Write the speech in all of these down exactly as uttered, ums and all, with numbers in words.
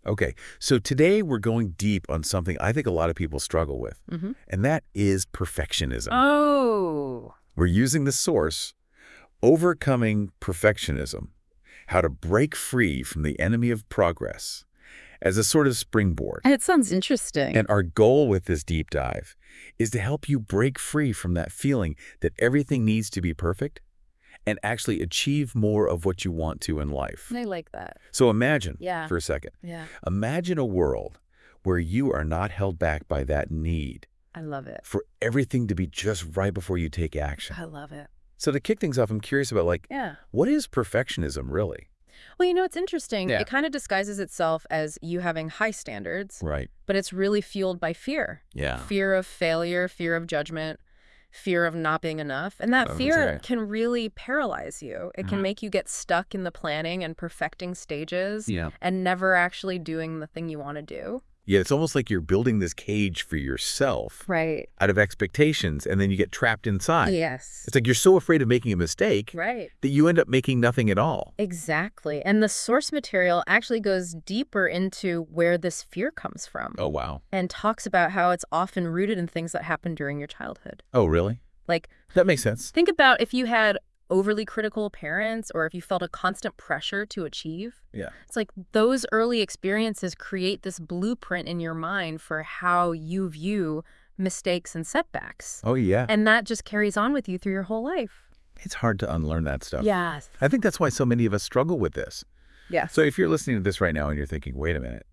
Okay, so today we're going deep on something I think a lot of people struggle with, Mm-hmm. and that is perfectionism. Oh. We're using the source, Overcoming Perfectionism, How to Break Free from the Enemy of Progress, as a sort of springboard. It sounds interesting. And our goal with this deep dive is to help you break free from that feeling that everything needs to be perfect and actually achieve more of what you want to in life. I like that. So imagine, Yeah. for a second, Yeah. imagine a world where you are not held back by that need I love it. for everything to be just right before you take action. I love it. So to kick things off, I'm curious about, like, Yeah. what is perfectionism really? Well, you know, it's interesting. Yeah. It kind of disguises itself as you having high standards, Right. but it's really fueled by fear. Yeah. Fear of failure, fear of judgment, fear of not being enough. And that Oh, fear okay. can really paralyze you. It can Uh-huh. make you get stuck in the planning and perfecting stages Yeah. and never actually doing the thing you want to do. Yeah, it's almost like you're building this cage for yourself Right. out of expectations, and then you get trapped inside. Yes. It's like you're so afraid of making a mistake Right. that you end up making nothing at all. Exactly. And the source material actually goes deeper into where this fear comes from Oh, wow. and talks about how it's often rooted in things that happened during your childhood. Oh, really? Like, That makes sense. think about if you had overly critical parents or if you felt a constant pressure to achieve. Yeah. It's like those early experiences create this blueprint in your mind for how you view mistakes and setbacks. Oh, yeah. And that just carries on with you through your whole life. It's hard to unlearn that stuff. Yes. I think that's why so many of us struggle with this. Yes. So if you're listening to this right now and you're thinking, wait a minute,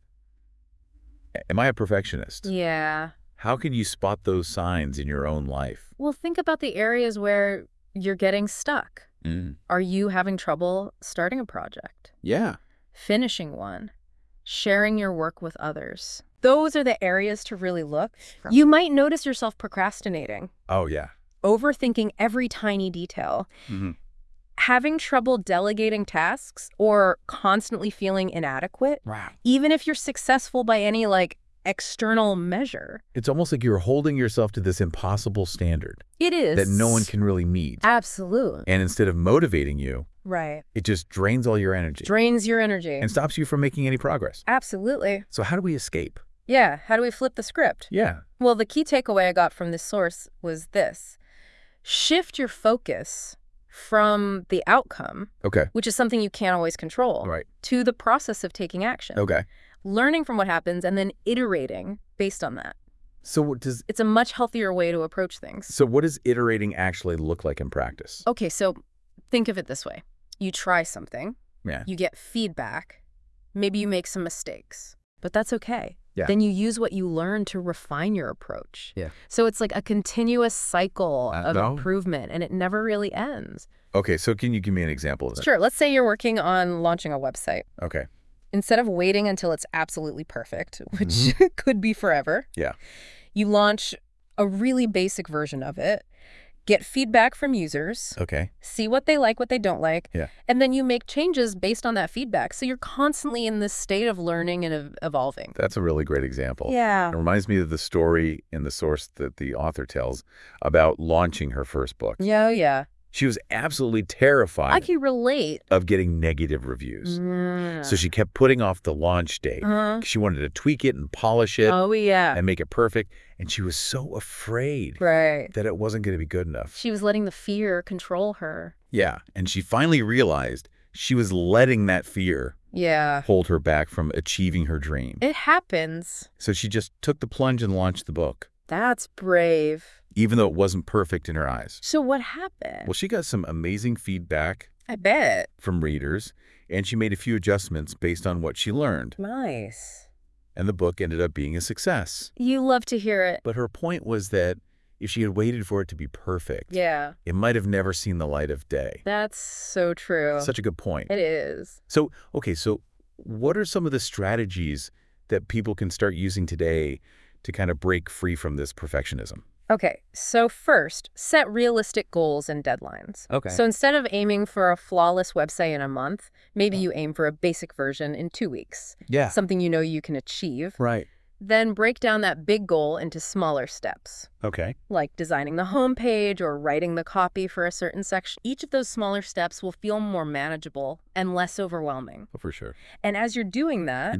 am I a perfectionist? Yeah. How can you spot those signs in your own life? Well, think about the areas where you're getting stuck. Mm. Are you having trouble starting a project, Yeah. finishing one, sharing your work with others? Those are the areas to really look. You might notice yourself procrastinating, Oh, yeah. overthinking every tiny detail, Mm-hmm. having trouble delegating tasks, or constantly feeling inadequate, Wow. even if you're successful by any, like, external measure. It's almost like you're holding yourself to this impossible standard It is. that no one can really meet. Absolutely. And instead of motivating you, Right. it just drains all your energy Drains your energy. and stops you from making any progress. Absolutely. So how do we escape? Yeah. How do we flip the script? Yeah. Well, the key takeaway I got from this source was this. Shift your focus from the outcome, Okay. which is something you can't always control, Right. to the process of taking action. Okay. Learning from what happens and then iterating based on that. So what does It's a much healthier way to approach things. so what does iterating actually look like in practice? Okay, so think of it this way. You try something, Yeah. you get feedback, maybe you make some mistakes, but that's okay. Yeah. Then you use what you learn to refine your approach. Yeah. So it's like a continuous cycle Uh, of no. improvement, and it never really ends. Okay, so can you give me an example of that? Sure, let's say you're working on launching a website. Okay. Instead of waiting until it's absolutely perfect, which could be forever, Yeah. you launch a really basic version of it, get feedback from users, Okay. see what they like, what they don't like, Yeah. and then you make changes based on that feedback. So you're constantly in this state of learning and ev- evolving. That's a really great example. Yeah. It reminds me of the story in the source that the author tells about launching her first book. Yeah, oh, yeah. She was absolutely terrified I can relate. of getting negative reviews. Mm. So she kept putting off the launch date. Uh-huh. She wanted to tweak it and polish it Oh, yeah. and make it perfect. And she was so afraid Right. that it wasn't going to be good enough. She was letting the fear control her. Yeah. And she finally realized she was letting that fear Yeah. hold her back from achieving her dream. It happens. So she just took the plunge and launched the book, That's brave. even though it wasn't perfect in her eyes. So what happened? Well, she got some amazing feedback I bet. from readers, and she made a few adjustments based on what she learned. Nice. And the book ended up being a success. You love to hear it. But her point was that if she had waited for it to be perfect, Yeah. it might have never seen the light of day. That's so true. Such a good point. It is. So, okay, so what are some of the strategies that people can start using today to kind of break free from this perfectionism? Okay, so first, set realistic goals and deadlines. Okay. So instead of aiming for a flawless website in a month, maybe you aim for a basic version in two weeks, Yeah. something you know you can achieve. Right. Then break down that big goal into smaller steps, Okay. like designing the homepage or writing the copy for a certain section. Each of those smaller steps will feel more manageable and less overwhelming. Oh, for sure. And as you're doing that, Yeah.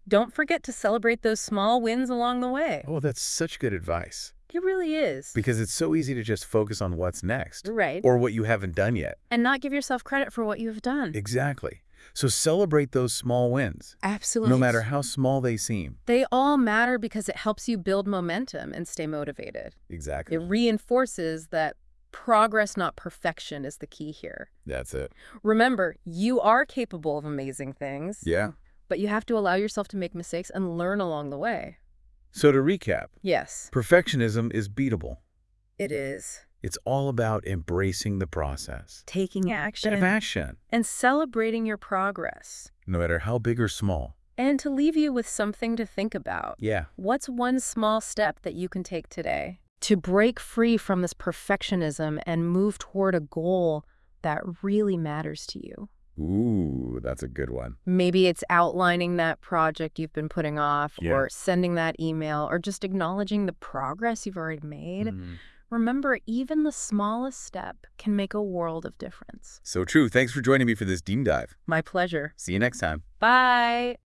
Don't forget to celebrate those small wins along the way. Oh, that's such good advice. It really is. Because it's so easy to just focus on what's next. Right. Or what you haven't done yet. And not give yourself credit for what you have done. Exactly. So celebrate those small wins. Absolutely. No matter how small they seem. They all matter because it helps you build momentum and stay motivated. Exactly. It reinforces that progress, not perfection, is the key here. That's it. Remember, you are capable of amazing things. Yeah. But you have to allow yourself to make mistakes and learn along the way. So to recap, Yes. perfectionism is beatable. It is. It's all about embracing the process. Taking action. Of action. And celebrating your progress. No matter how big or small. And to leave you with something to think about. Yeah. What's one small step that you can take today to break free from this perfectionism and move toward a goal that really matters to you? Ooh, that's a good one. Maybe it's outlining that project you've been putting off, Yeah. or sending that email, or just acknowledging the progress you've already made. Mm. Remember, even the smallest step can make a world of difference. So true. Thanks for joining me for this Deep Dive. My pleasure. See you next time. Bye.